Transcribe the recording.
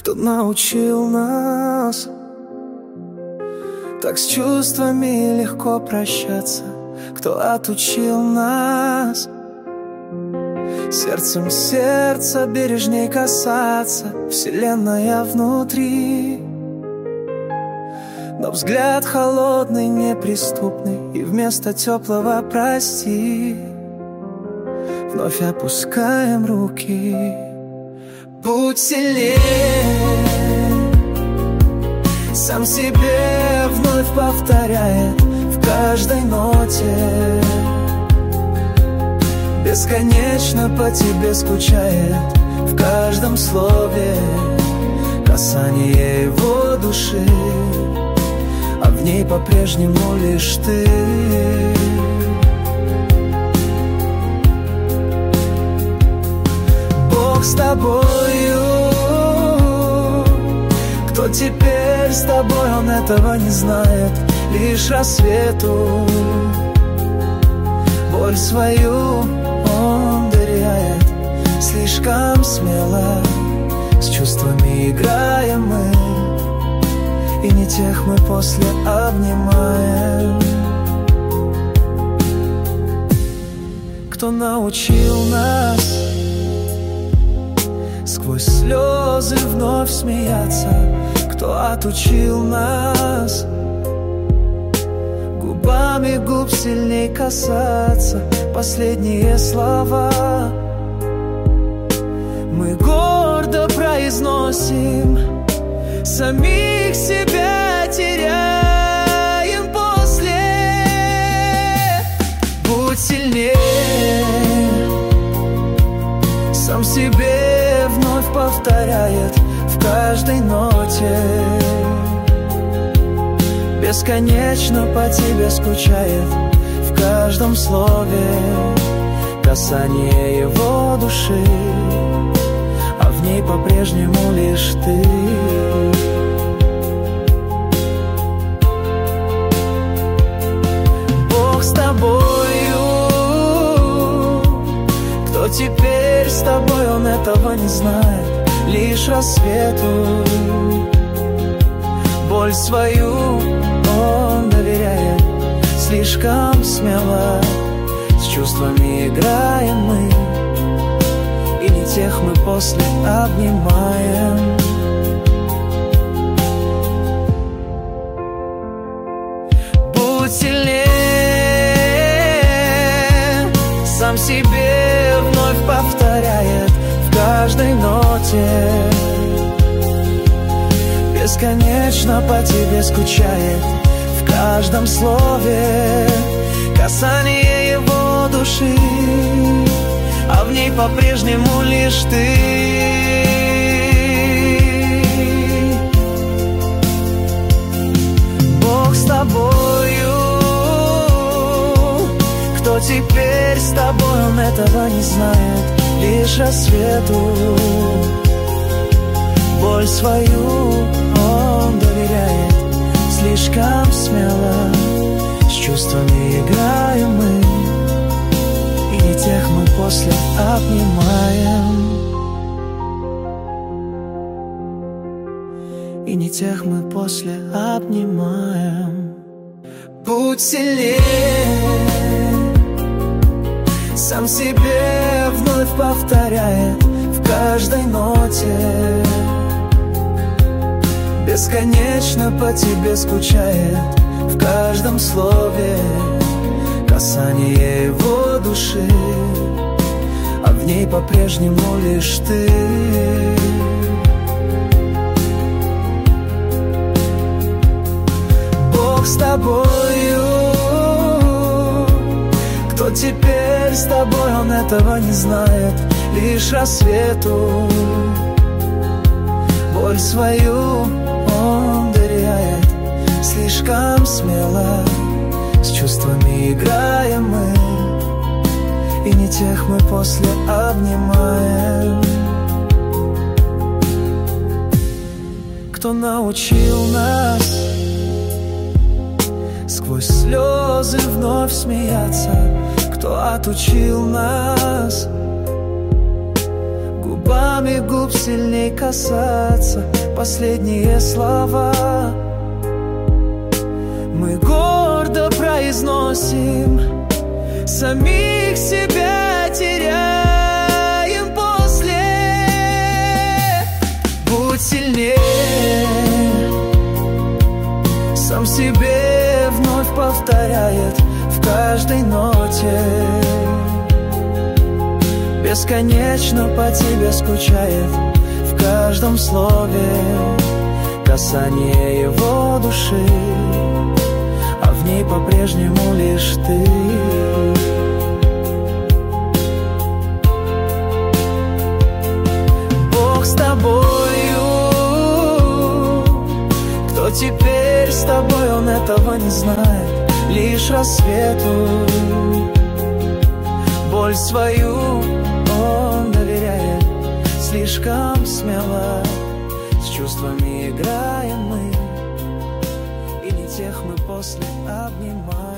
Кто научил нас так с чувствами легко прощаться? Кто отучил нас сердцем сердца бережней касаться? Вселенная внутри, но взгляд холодный, неприступный, и вместо теплого прости вновь опускаем руки. Будь сильнее, сам себе вновь повторяет в каждой ноте. Бесконечно по тебе скучает в каждом слове. Касание его души, а в ней по-прежнему лишь ты. Бог с тобою. Кто теперь с тобой, он этого не знает. Лишь рассвету боль свою он доверяет. Слишком смело с чувствами играем мы, и не тех мы после обнимаем. Кто научил нас сквозь слезы вновь смеяться? Кто отучил нас губами губ сильней касаться? Последние слова мы гордо произносим, самих себя теряем после. Будь сильнее, сам себе вновь повторяет в каждой ноте. Бесконечно по тебе скучает в каждом слове. Касание его души, а в ней по-прежнему лишь ты. Бог с тобою. Кто теперь с тобой, он этого не знает. Лишь рассвету боль свою он доверяет. Слишком смело с чувствами играем мы, и не тех мы после обнимаем. Будь сильнее, сам себе вновь повторяет в каждой ноте. Бесконечно по тебе скучает в каждом слове. Касание его души, а в ней по-прежнему лишь ты. Бог с тобою. Кто теперь с тобой, он этого не знает. Лишь рассвету боль свою он доверяет. Слишком смело с чувствами играем мы, и не тех мы после обнимаем. И не тех мы после обнимаем. Будь сильнее, сам себе вновь повторяет в каждой ноте. Бесконечно по тебе скучает в каждом слове. Касание его души, а в ней по-прежнему лишь ты. Бог с тобою. Кто теперь с тобой, он этого не знает. Лишь рассвету боль свою он доверяет. Слишком смело с чувствами играем мы, и не тех мы после обнимаем. Кто научил нас сквозь слезы вновь смеяться? Кто отучил нас губами губ сильней касаться последние слова. Мы гордо произносим, самих себя теряем после. Будь сильнее, сам себе вновь повторяет в каждой ноте. Бесконечно по тебе скучает в каждом слове. Касание его души, а в ней по-прежнему лишь ты. Бог с тобою, кто теперь с тобой, он этого не знает. Лишь рассвету боль свою он доверяет. Слишком смело с чувствами играем мы, и не тех мы после обнимаем.